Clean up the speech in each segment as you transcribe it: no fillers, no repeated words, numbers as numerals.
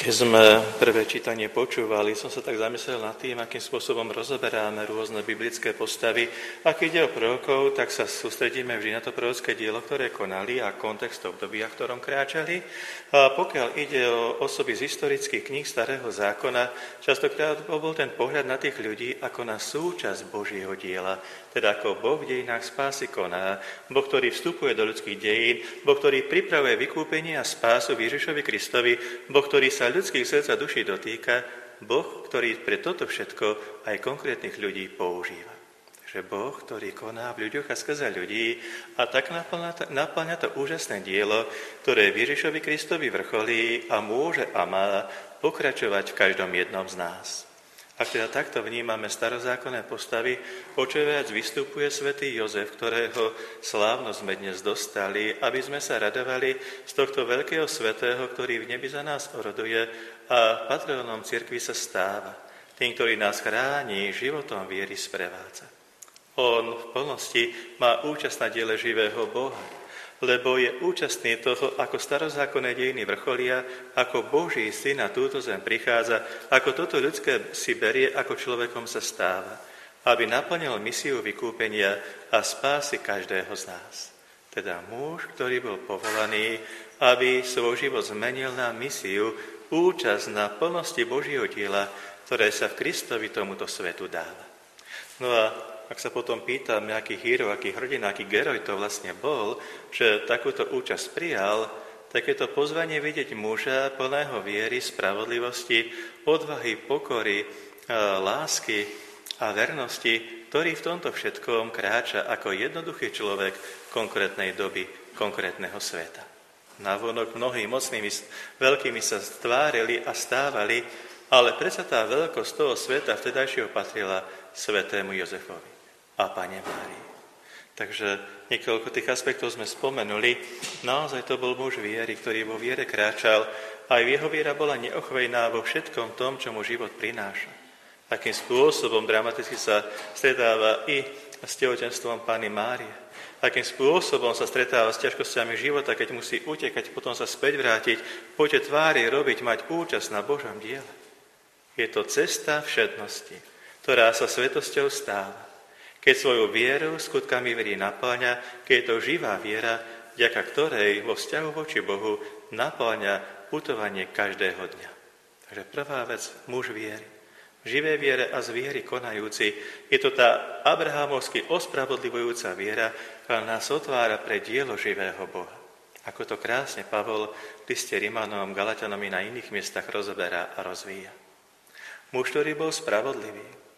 Keď sme prvé čítanie počúvali, som sa tak zamyslel nad tým, akým spôsobom rozoberáme rôzne biblické postavy. A keď ide o prorokov, tak sa sústredíme vždy na to prorocké dielo, ktoré konali a kontext obdobia, v ktorom kráčali. A pokiaľ ide o osoby z historických kníh Starého zákona, častokrát bol ten pohľad na tých ľudí ako na súčasť Božieho diela. Teda ako Boh v dejinách spásy koná, Boh, ktorý vstupuje do ľudských dejín, Boh, ktorý pripravuje vykúpenie a spásu v Ježišovi Kristovi, Boh, ktorý sa ľudských srdc a duší dotýka, Boh, ktorý pre toto všetko aj konkrétnych ľudí používa. Takže Boh, ktorý koná v ľuďoch a skrze ľudí a tak naplňa to úžasné dielo, ktoré v Ježišovi Kristovi vrcholí a môže a má pokračovať v každom jednom z nás. Ak teda takto vnímame starozákonné postavy, o čo viac vystupuje svätý Jozef, ktorého slávnosť sme dnes dostali, aby sme sa radovali z tohto veľkého svätého, ktorý v nebi za nás oroduje a patronom cirkvi sa stáva, tým, ktorý nás chráni, životom viery sprevádza. On v plnosti má účasť na diele živého Boha, lebo je účastný toho, ako starozákonné dejiny vrcholia, ako Boží syn na túto zem prichádza, ako toto ľudské si berie, ako človekom sa stáva, aby naplnil misiu vykúpenia a spásy každého z nás. Teda muž, ktorý bol povolaný, aby svoj život zmenil na misiu, účasť na plnosti Božieho diela, ktoré sa v Kristovi tomuto svetu dáva. No a ak sa potom pýtam, aký hero, aký hrdina, aký geroj to vlastne bol, že takúto účasť prijal, tak je to pozvanie vidieť muža plného viery, spravodlivosti, odvahy, pokory, lásky a vernosti, ktorý v tomto všetkom kráča ako jednoduchý človek konkrétnej doby, konkrétneho sveta. Navonok mnohí mocnými, veľkými sa stvárili a stávali, ale predsa tá veľkosť toho sveta vtedajšieho patrila svätému Jozefovi a Panne Márii. Takže niekoľko tých aspektov sme spomenuli. Naozaj to bol muž viery, ktorý vo viere kráčal. Aj jeho viera bola neochvejná vo všetkom tom, čo mu život prináša. Takým spôsobom dramaticky sa stretáva i s tehotenstvom Panny Márie. Akým spôsobom sa stretáva s ťažkosťami života, keď musí utekať, potom sa späť vrátiť, poďte tvári robiť, mať účasť na Božom diele. Je to cesta všednosti, ktorá sa svetosťou stáva. Keď svoju vieru skutkami verí naplňa, keď je to živá viera, vďaka ktorej vo vzťahu voči Bohu naplňa putovanie každého dňa. Takže prvá vec, muž viery. V živej viere a z viery konajúci, je to tá abrahámovsky ospravodlivujúca viera, ktorá nás otvára pre dielo živého Boha. Ako to krásne Pavol v liste Rimanom, Galatianom i na iných miestach rozoberá a rozvíja. Muž, ktorý bol spravodlivý.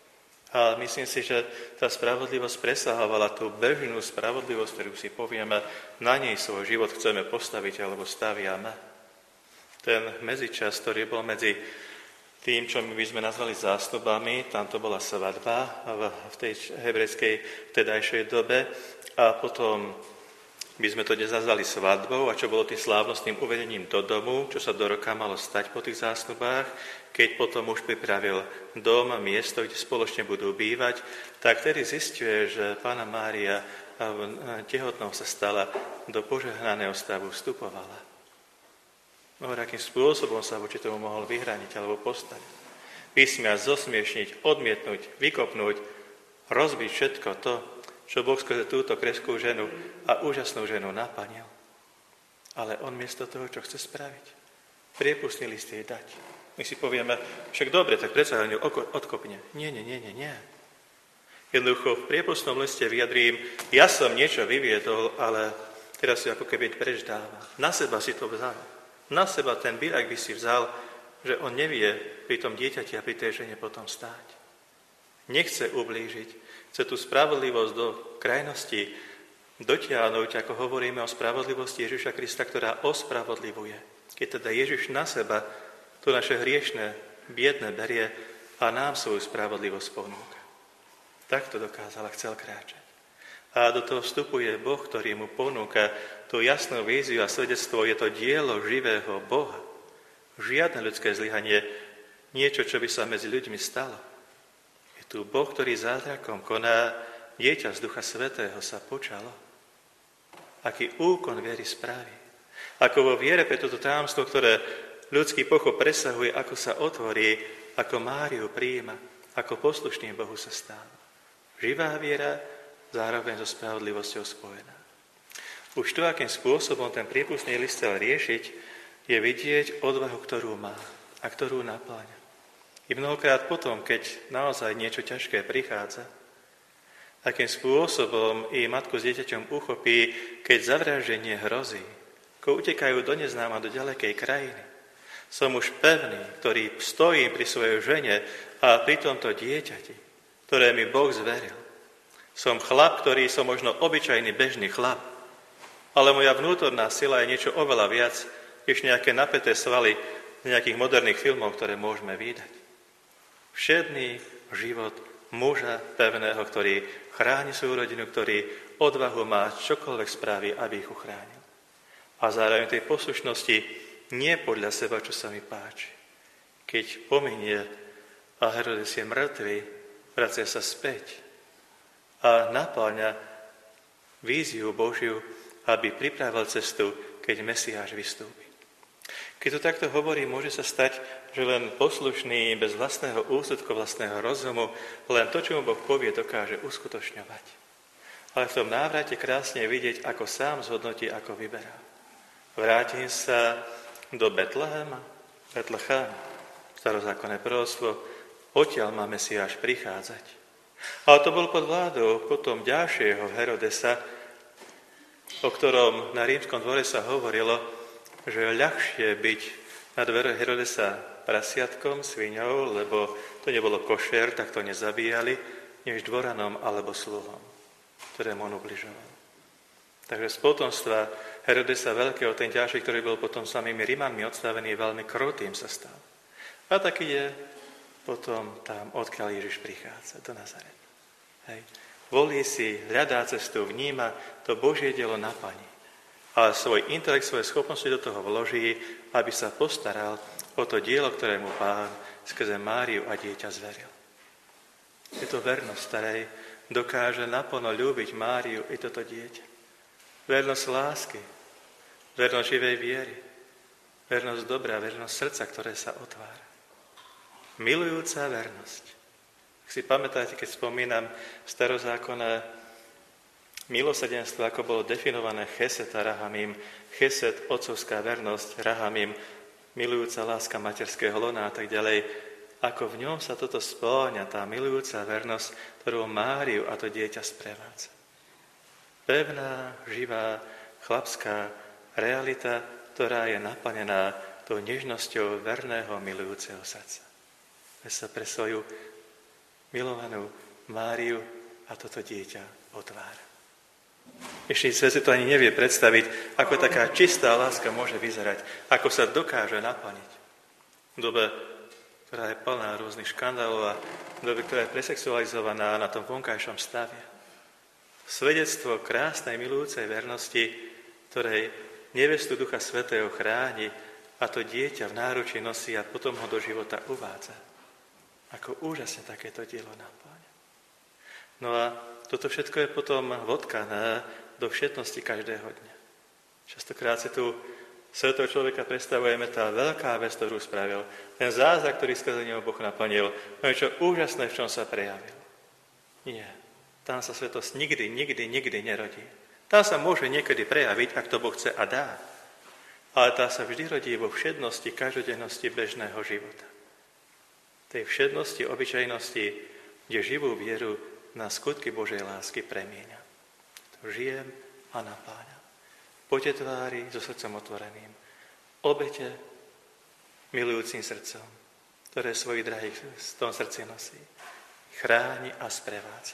A myslím si, že tá spravodlivosť presahovala tú bežnú spravodlivosť, ktorú si povieme, na nej svoj život chceme postaviť alebo staviame. Ten medzičas, ktorý bol medzi tým, čo my by sme nazvali zástupami, tam to bola svadba v tej hebrejskej vtedajšej dobe a potom by sme to dnes nazvali svadbou a čo bolo tým slávnostným uvedením do domu, čo sa do roka malo stať po tých zástupách, keď potom už pripravil dom a miesto, kde spoločne budú bývať, tak tedy zisťuje, že Panna Mária tehotnou sa stala, do požehnaného stavu vstupovala. No, akým spôsobom sa voči tomu mohol vyhraniť alebo postaviť. Vysmiať, zosmiešniť, odmietnúť, vykopnúť, rozbiť všetko to, čo Boh skrze túto kreskú ženu a úžasnú ženu naplnil. Ale on miesto toho, čo chce spraviť, priepustný list jej dať. My si povieme, však dobre, tak predsa ho odkopne. Nie. Jednoducho v priepustnom liste vyjadrím, ja som niečo vyviedol, ale teraz si ako keby preč dáva. Na seba si to vzal. Na seba ten bírak by si vzal, že on nevie pri tom dieťati a pri tej žene potom stáť. Nechce ublížiť, chce tú spravodlivosť do krajnosti dotiahnuť, ako hovoríme o spravodlivosti Ježiša Krista, ktorá ospravodlivuje. Keď teda Ježiš na seba to naše hriešne, biedne berie a nám svoju spravodlivosť ponúka. Takto dokázal a chcel kráčať. A do toho vstupuje Boh, ktorý mu ponúka tú jasnú víziu a svedectvo, je to dielo živého Boha. Žiadne ľudské zlyhanie, niečo, čo by sa medzi ľuďmi stalo. Je tu Boh, ktorý zázrakom koná, dieťa z Ducha Svätého sa počalo. Aký úkon viery spraví. Ako vo viere pre toto tajomstvo, ktoré ľudský pochop presahuje, ako sa otvorí, ako Máriu prijíma, ako poslušný Bohu sa stáva. Živá viera, zároveň so spravodlivosťou spojená. Už to, akým spôsobom ten prípustný list chcel riešiť, je vidieť odvahu, ktorú má a ktorú napĺňa. I mnohokrát potom, keď naozaj niečo ťažké prichádza, akým spôsobom i matku s dieťaťom uchopí, keď zavraždenie hrozí, ako utekajú do neznáma, do ďalekej krajiny. Som už pevný, ktorý stojím pri svojej žene a pri tomto dieťati, ktoré mi Boh zveril. Som chlap, ktorý som možno obyčajný bežný chlap, ale moja vnútorná sila je niečo oveľa viac, než nejaké napäté svaly z nejakých moderných filmov, ktoré môžeme vidieť. Všedný život muža pevného, ktorý chráni svoju rodinu, ktorý odvahu má čokoľvek spraví, aby ich uchránil. A zároveň tej poslušnosti nie podľa seba, čo sa mi páči. Keď pominie a Herodes je mŕtvý, vracia sa späť a napĺňa víziu Božiu, aby pripravil cestu, keď Mesiáš vystúpi. Keď to takto hovorí, môže sa stať, že len poslušný, bez vlastného úsudku, vlastného rozumu, len to, čo mu Boh povie, dokáže uskutočňovať. Ale v tom návrate krásne vidieť, ako sám zhodnotí, ako vyberá. Vrátim sa do Betlehema, starozákonné proroctvo, odtiaľ má Mesiáš prichádzať. Ale to bol pod vládou potom ďalšieho Herodesa, o ktorom na rímskom dvore sa hovorilo, že je ľahšie byť na dvere Herodesa prasiatkom, sviňou, lebo to nebolo košer, tak to nezabíjali, než dvoranom alebo sluhom, ktorému on ubližoval. Takže z potomstva Herodesa Veľkého, ten ďalší, ktorý bol potom samými Rímanmi odstavený, veľmi krutým sa stal. A tak ide potom tam, odkiaľ Ježiš prichádza, do Nazareta. Hej. Volí si, hľadá cestu, vníma to Božie dielo na Pani. Ale svoj intelekt, svoje schopnosti do toho vloží, aby sa postaral o to dielo, ktoré mu Pán skrze Máriu a dieťa zveril. Je to vernosť, starej dokáže naplno ľúbiť Máriu i toto dieťa. Vernosť lásky, vernosť živej viery, vernosť dobra, vernosť srdca, ktoré sa otvára. Milujúca vernosť. Ak si pamätáte, keď spomínam starozákonné milosrdenstvo, ako bolo definované chesed a rahamim, chesed, otcovská vernosť, rahamim, milujúca láska materského lona a tak ďalej, ako v ňom sa toto spĺňa, tá milujúca vernosť, ktorú Máriu a to dieťa sprevádza. Pevná, živá, chlapská realita, ktorá je naplnená tou nežnosťou verného, milujúceho srdca. Veď sa pre svoju milovanú Máriu a toto dieťa otvára. Ešte svet si to ani nevie predstaviť, ako taká čistá láska môže vyzerať, ako sa dokáže naplniť. V dobe, ktorá je plná rôznych škandálov a v dobe, ktorá je presexualizovaná na tom vonkajšom stave. Svedectvo krásnej, milujúcej vernosti, ktorej nevestu Ducha Svätého chráni a to dieťa v náručí nosí a potom ho do života uvádza. Ako úžasne takéto dielo napĺňa. No a toto všetko je potom vodkané do všetnosti každého dňa. Častokrát si tu svetého človeka predstavujeme tá veľká vec, ktorú spravil. Ten zázrak, ktorý skrze neho Boh naplnil. Niečo úžasné, v čom sa prejavil. Nie. Tam sa svetosť nikdy nerodí. Tá sa môže niekedy prejaviť, ak to Boh chce a dá. Ale tá sa vždy rodí vo všednosti, každodennosti bežného života. Tej všednosti, obyčajnosti, kde živú vieru na skutky Božej lásky premieňa. To žijem a napáňam. Poďte tvári so srdcom otvoreným. Obete milujúcim srdcom, ktoré svojich drahých v tom srdci nosí. Chráni a sprevádza.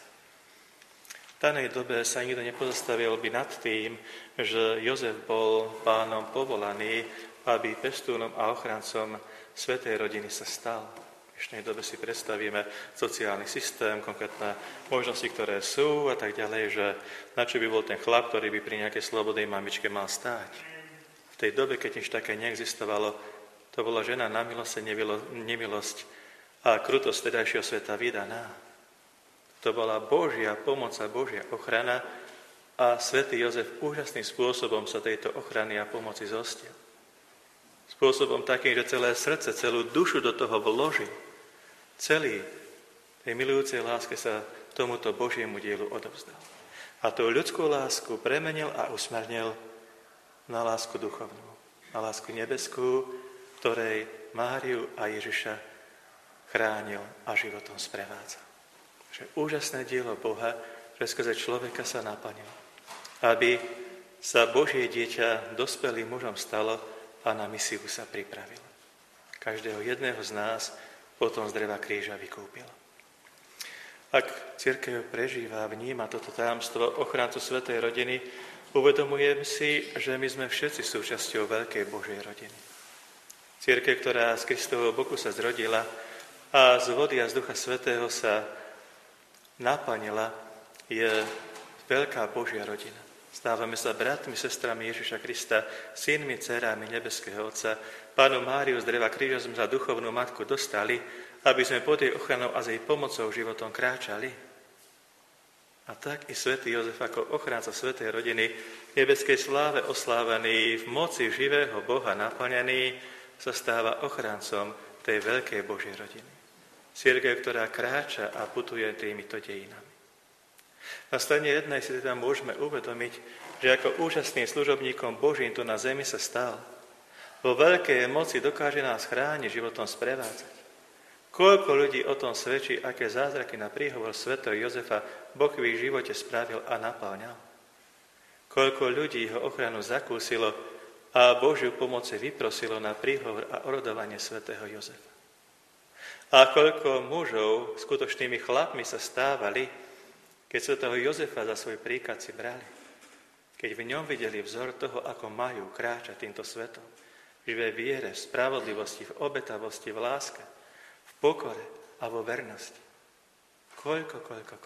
V danej dobe sa nikto nepozastavil by nad tým, že Jozef bol Pánom povolaný, aby pestúnom a ochrancom svätej rodiny sa stal. V dnešnej dobe si predstavíme sociálny systém, konkrétne možnosti, ktoré sú a tak ďalej, že na čo by bol ten chlap, ktorý by pri nejakej slobodnej mamičke mal stáť. V tej dobe, keď nič také neexistovalo, to bola žena na milosť, nemilosť a krutosť tedajšieho sveta vydaná. To bola Božia pomoc a Božia ochrana a svätý Jozef úžasným spôsobom sa tejto ochrany a pomoci zhostil. spôsobom takým, že celé srdce, celú dušu do toho vložil. Celý tej milujúcej láske sa tomuto Božiemu dielu odovzdal. A tú ľudskú lásku premenil a usmernil na lásku duchovnú, na lásku nebeskú, ktorej Máriu a Ježiša chránil a životom sprevádzal. Že úžasné dielo Boha, že skrze človeka sa naplnilo. Aby sa Božie dieťa dospelým mužom stalo a na misiu sa pripravil. Každého jedného z nás potom z dreva kríža vykúpil. Ak cirkev prežíva, vníma toto tajomstvo ochráncu svätej rodiny, uvedomujem si, že my sme všetci súčasťou veľkej Božej rodiny. Cirkev, ktorá z Kristovho boku sa zrodila a z vody a z Ducha Svätého sa naplnila, je veľká Božia rodina. Stávame sa bratmi, sestrami Ježiša Krista, synmi, dcerami nebeského Otca. Pánu Máriu z dreva kríža sme za duchovnú matku dostali, aby sme pod jej ochranou a s jej pomocou životom kráčali. A tak i svätý Jozef ako ochránca svätej rodiny, v nebeskej sláve oslávený, v moci živého Boha naplnený, sa stáva ochráncom tej veľkej Božej rodiny. Cirkev, ktorá kráča a putuje týmito dejinami. Na strane jednej si teda môžeme uvedomiť, že ako úžasným služobníkom Božím tu na zemi sa stal. Vo veľkej moci dokáže nás chrániť, životom sprevádzať. Koľko ľudí o tom svedčí, aké zázraky na príhovor svätého Jozefa Boh v ich živote spravil a napĺňal. Koľko ľudí ho ochranu zakúsilo a Božiu pomoc vyprosilo na príhovor a orodovanie svätého Jozefa. A koľko mužov skutočnými chlapmi sa stávali, keď svätého Jozefa za svoj príklad si brali, keď v ňom videli vzor toho, ako majú kráčať týmto svetom, v živej viere, v spravodlivosti, v obetavosti, v láske, v pokore a vo vernosti. Koľko.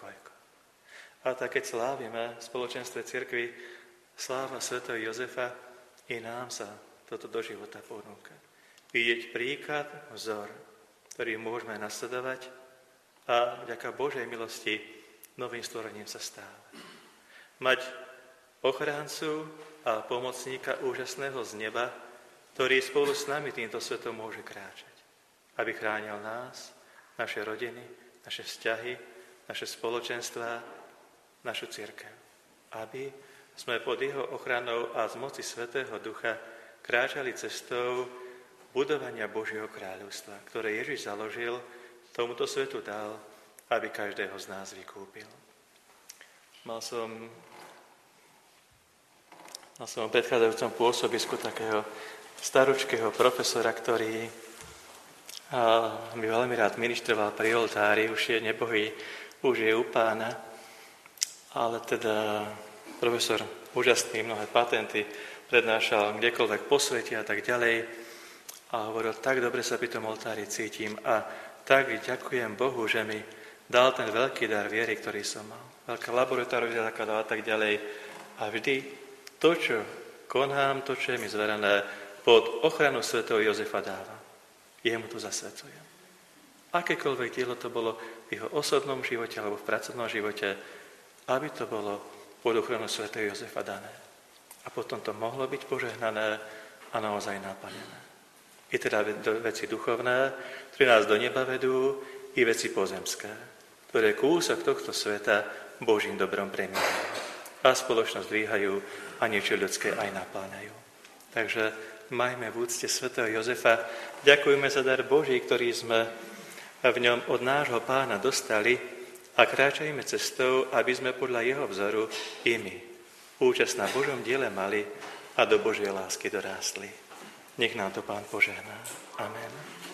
A tak keď slávime v spoločenstve cirkvi sláva svätého Jozefa, i nám sa toto do života ponúka. Vidieť príklad, vzor, ktorý môžeme nasledovať a vďaka Božej milosti novým stvorením sa stáva. Mať ochráncu a pomocníka úžasného z neba, ktorý spolu s nami týmto svetom môže kráčať. Aby chránil nás, naše rodiny, naše vzťahy, naše spoločenstvá, našu cirkev. Aby sme pod jeho ochranou a z moci Svätého Ducha kráčali cestou budovania Božieho kráľovstva, ktoré Ježiš založil, tomuto svetu dal, aby každého z nás vykúpil. Mal som v predchádzajúcom pôsobisku takého staručkého profesora, ktorý mi veľmi rád ministroval pri oltári, už je nebohý, už je u Pána, ale teda profesor úžasný, mnohé patenty prednášal kdekoľvek po svete a tak ďalej a hovoril, tak dobre sa pri tom oltári cítim a tak ďakujem Bohu, že mi dal ten veľký dar viery, ktorý som mal. Veľká laboratória zakladala a tak ďalej. A vždy to, čo konám, to, čo je mi zverené, pod ochranu svätého Jozefa dávam. Jemu to zasvedcujem. Akékoľvek dielo to bolo v jeho osobnom živote alebo v pracovnom živote, aby to bolo pod ochranu svätého Jozefa dané. A potom to mohlo byť požehnané a naozaj naplnené. I teda veci duchovné, ktoré nás do neba vedú, i veci pozemské, ktoré kúsok tohto sveta Božím dobrom premieňajú a spoločnosť dvíhajú a niečo ľudské aj napláňajú. Takže majme v úcte svätého Jozefa, ďakujme za dar Boží, ktorý sme v ňom od nášho Pána dostali a kráčajme cestou, aby sme podľa jeho vzoru i my účasť na Božom diele mali a do Božej lásky dorástli. Nech nám to Pán požehná. Amen.